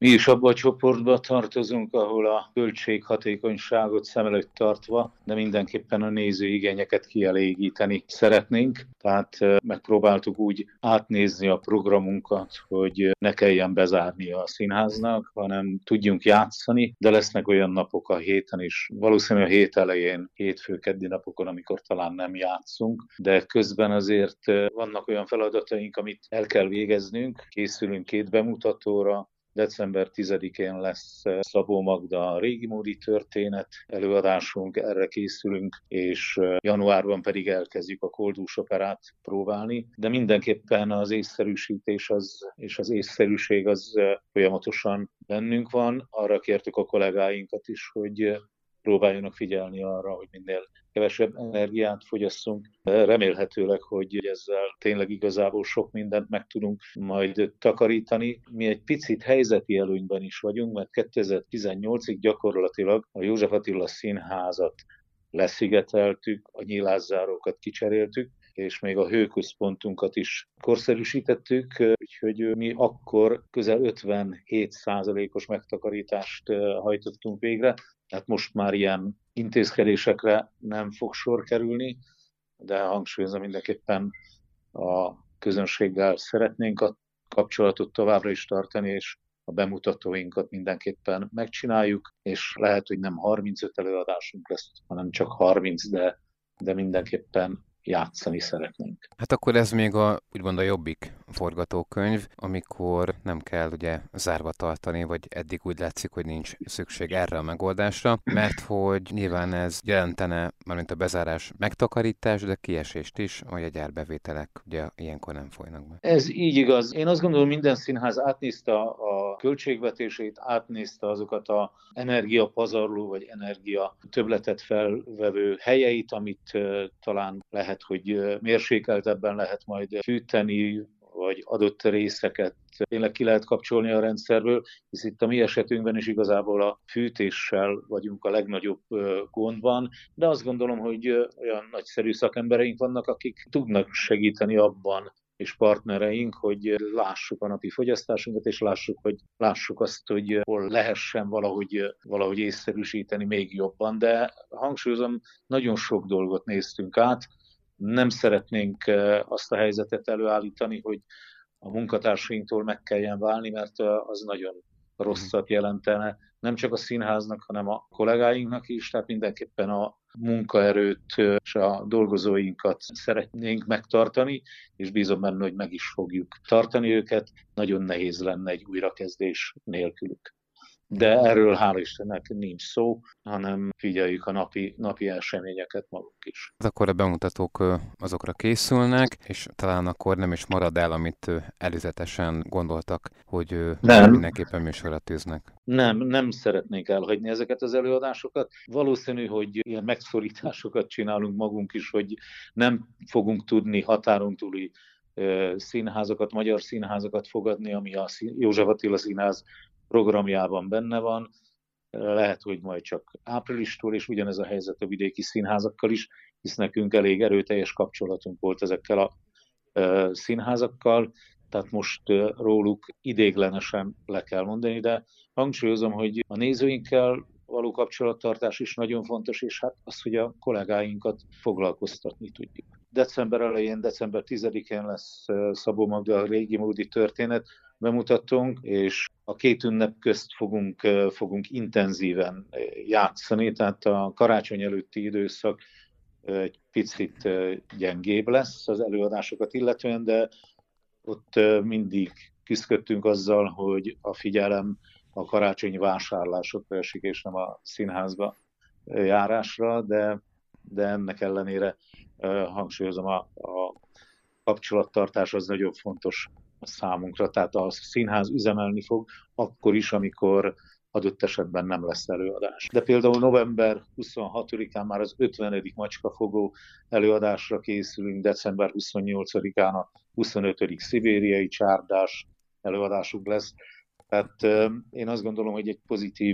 Mi is abba a csoportba tartozunk, ahol a költséghatékonyságot szem előtt tartva, de mindenképpen a néző igényeket kielégíteni szeretnénk. Tehát megpróbáltuk úgy átnézni a programunkat, hogy ne kelljen bezárni a színháznak, hanem tudjunk játszani, de lesznek olyan napok a héten is, valószínűleg a hét elején, hétfő-keddi napokon, amikor talán nem játszunk, de közben azért vannak olyan feladataink, amit el kell végeznünk. Készülünk 2 bemutatóra. December 10-én lesz Szabó Magda régi módi történet előadásunk, erre készülünk, és januárban pedig elkezdjük a Koldus operát próbálni, de mindenképpen az észszerűsítés és az észszerűség az folyamatosan bennünk van. Arra kértük a kollégáinkat is, hogy próbáljanak figyelni arra, hogy minél kevesebb energiát fogyasszunk. Remélhetőleg, hogy ezzel tényleg igazából sok mindent meg tudunk majd takarítani. Mi egy picit helyzeti előnyben is vagyunk, mert 2018-ig gyakorlatilag a József Attila Színházat leszigeteltük, a nyilászárókat kicseréltük, és még a hőközpontunkat is korszerűsítettük, úgyhogy mi akkor közel 57%-os megtakarítást hajtottunk végre, tehát most már ilyen intézkedésekre nem fog sor kerülni, de hangsúlyozom, mindenképpen a közönséggel szeretnénk a kapcsolatot továbbra is tartani, és a bemutatóinkat mindenképpen megcsináljuk, és lehet, hogy nem 35 előadásunk lesz, hanem csak 30, de mindenképpen játszani szeretnénk. Hát akkor ez még úgymond a jobbik forgatókönyv, amikor nem kell ugye zárva tartani, vagy eddig úgy látszik, hogy nincs szükség erre a megoldásra, mert hogy nyilván ez jelentene, mármint a bezárás megtakarítás, de kiesést is, hogy a gyárbevételek ugye ilyenkor nem folynak be. Ez így igaz. Én azt gondolom, minden színház átnézte a költségvetését, átnézte azokat a energiapazarló vagy energia többletet felvevő helyeit, amit talán lehet, hogy mérsékeltebben lehet majd fűteni, vagy adott részeket tényleg ki lehet kapcsolni a rendszerből, hisz itt a mi esetünkben is igazából a fűtéssel vagyunk a legnagyobb gondban, de azt gondolom, hogy olyan nagyszerű szakembereink vannak, akik tudnak segíteni abban, és partnereink, hogy lássuk a napi fogyasztásunkat, és lássuk azt, hogy hol lehessen valahogy észszerűsíteni még jobban. De hangsúlyozom, nagyon sok dolgot néztünk át, nem szeretnénk azt a helyzetet előállítani, hogy a munkatársainktól meg kelljen válni, mert az nagyon rosszat jelentene nem csak a színháznak, hanem a kollégáinknak is, tehát mindenképpen a munkaerőt és a dolgozóinkat szeretnénk megtartani, és bízom benne, hogy meg is fogjuk tartani őket. Nagyon nehéz lenne egy újrakezdés nélkülük. De erről hál' Istennek nincs szó, hanem figyeljük a napi eseményeket magunk is. Akkor a bemutatók azokra készülnek, és talán akkor nem is marad el, amit előzetesen gondoltak, hogy mindenképpen műsorra tűznek. Nem szeretnénk elhagyni ezeket az előadásokat. Valószínű, hogy ilyen megszorításokat csinálunk magunk is, hogy nem fogunk tudni határon túli színházakat, magyar színházakat fogadni, ami a József Attila Színház programjában benne van. Lehet, hogy majd csak áprilistól, és ugyanez a helyzet a vidéki színházakkal is, hisz nekünk elég erőteljes kapcsolatunk volt ezekkel a színházakkal, tehát most róluk idéglenesen le kell mondani, de hangsúlyozom, hogy a nézőinkkel való kapcsolattartás is nagyon fontos, és hát az, hogy a kollégáinkat foglalkoztatni tudjuk. December elején, december 10-én lesz Szabó Magda régi módi történet bemutatónk, és a 2 ünnep közt fogunk intenzíven játszani, tehát a karácsony előtti időszak egy picit gyengébb lesz az előadásokat illetően, de ott mindig küzdöttünk azzal, hogy a figyelem a karácsonyi vásárlásokra esik, és nem a színházba járásra, de ennek ellenére hangsúlyozom, a kapcsolattartás az nagyon fontos a számunkra, tehát a színház üzemelni fog akkor is, amikor adott esetben nem lesz előadás. De például november 26-án már az 50. Macskafogó előadásra készülünk, december 28-án a 25. szibériai csárdás előadásunk lesz. Tehát én azt gondolom, hogy egy pozitív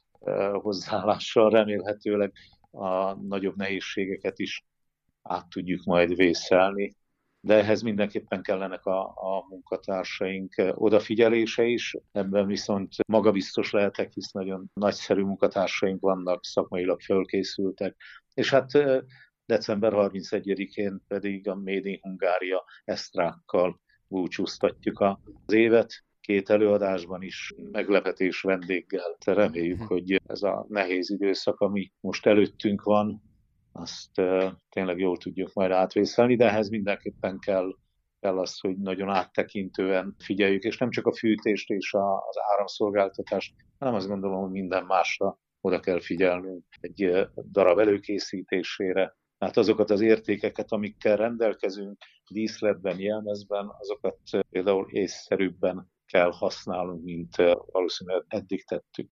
hozzáállással remélhetőleg a nagyobb nehézségeket is át tudjuk majd vészelni, de ehhez mindenképpen kellenek a munkatársaink odafigyelése is. Ebben viszont magabiztos lehetek, hisz nagyon nagyszerű munkatársaink vannak, szakmailag fölkészültek, és hát december 31-én pedig a Made in Hungária esztrákkal búcsúztatjuk az évet. 2 előadásban is meglepetés vendéggel. Reméljük, hogy ez a nehéz időszak, ami most előttünk van, azt tényleg jól tudjuk majd átvészelni, de ehhez mindenképpen kell az, hogy nagyon áttekintően figyeljük, és nem csak a fűtést és az áramszolgáltatást, hanem azt gondolom, hogy minden másra oda kell figyelnünk egy darab előkészítésére. Hát azokat az értékeket, amikkel rendelkezünk díszletben, jelmezben, azokat például észszerűbben kell használnunk, mint valószínűleg eddig tettük.